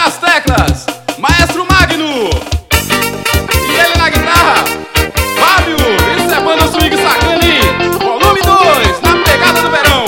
nas teclas, Maestro Magno. E ele na guitarra, Fábio. Isso é banda swing sacane, volume 2, na pegada do verão.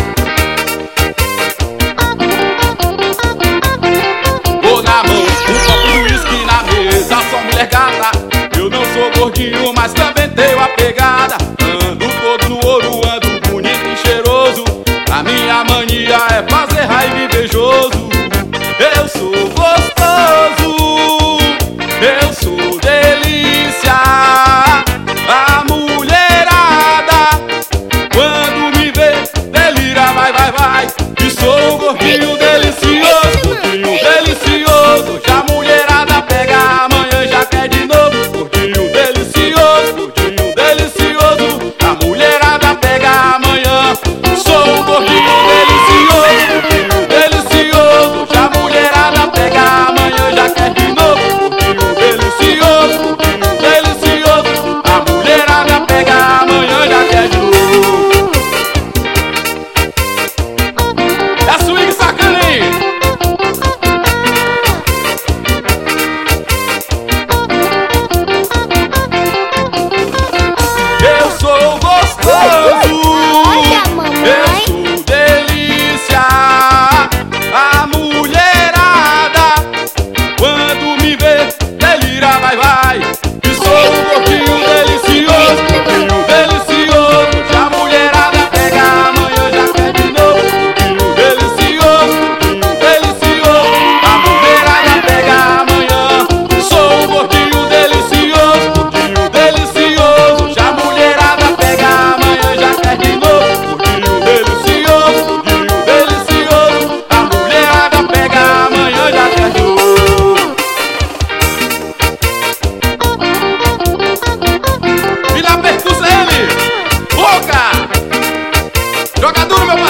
Vou na mão, um copo de uísque na mesa, só mulher gata. Eu não sou gordinho, mas também tenho a pegada. Ando todo no ouro, ando bonito e cheiroso. A minha mania é fazer raiva invejoso. Eu sou gostoso, eu sou delícia. A mulherada, quando me vê, delira, vai, vai, vai. E sou um gordinho delicioso, gordinho delicioso. Já a mulherada pega, amanhã já quer de novo. Gordinho delicioso, gordinho delicioso. A mulherada pega, amanhã. Sou um gordinho delicioso, gordinho delicioso. Já a mulherada pega, amanhã já quer de novo. Gordinho delicioso, gordinho delicioso. A mulherada pega, amanhã já quer de novo. É swing sacane. Eu sou gostoso, eu sou delícia. A mulherada, quando me vê, delira, vai, vai. E sou um gordinho delicioso, gordinho delicioso. Já a mulherada pega, amanhã já quer de novo. Gordinho delicioso, gordinho delicioso. A mulherada pega, amanhã. Sou um gordinho delicioso, gordinho delicioso. Já a mulherada pega, amanhã já quer de novo. Gordinho delicioso, gordinho delicioso. A mulherada pega, amanhã já quer de novo. E na percussão ele, Boca. Joga duro, meu